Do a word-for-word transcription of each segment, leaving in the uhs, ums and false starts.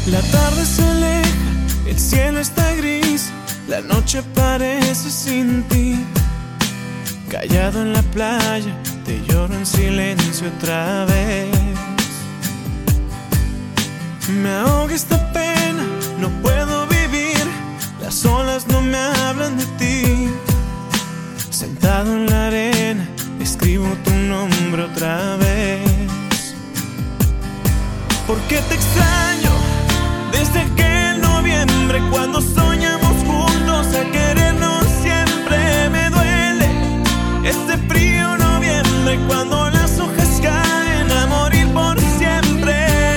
La tarde se aleja, el cielo está gris, la noche parece sin ti. Callado en la playa, te lloro en silencio otra vez. Me ahoga esta pena, no puedo vivir, las olas no me hablan de ti. Sentado en la arena, escribo tu nombre otra vez. ¿Por qué te extraño? Desde aquel noviembre cuando soñamos juntos a querernos siempre. Me duele este frío noviembre cuando las hojas caen a morir por siempre.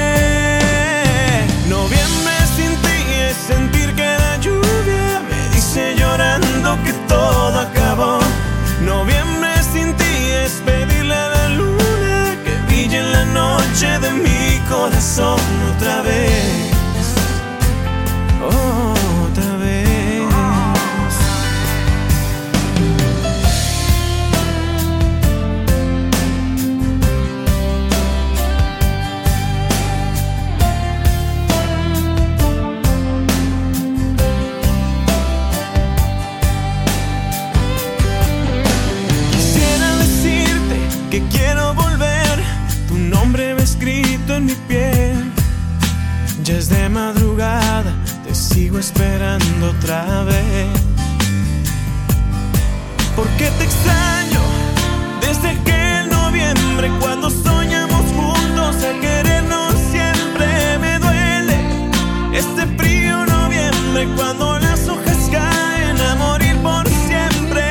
Noviembre sin ti es sentir que la lluvia me dice llorando que todo acabó. Noviembre sin ti es pedirle a la luna que brille en la noche de mi corazón otra vez. Otra vez. Quisiera decirte que quiero volver, tu nombre va escrito en mi piel. Ya es de madrugada, te sigo esperando otra vez. ¿Por qué te extraño? Desde aquel noviembre cuando soñamos juntos a querernos siempre. Me duele este frío noviembre cuando las hojas caen a morir por siempre.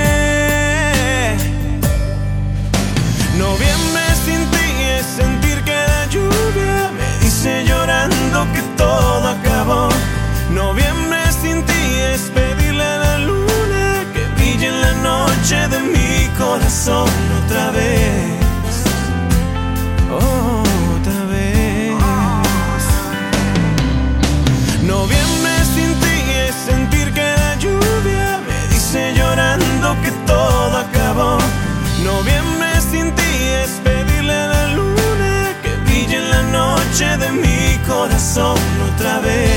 Noviembre sin ti es sentir que la lluvia me dice llorando que todo acabó. Noviembre sin ti es pedirle a la luna que brille en la noche de mi corazón otra vez. Otra vez. Noviembre sin ti es sentir que la lluvia me dice llorando que todo acabó. Noviembre sin ti es pedirle a la luna que brille en la noche de mi corazón otra vez.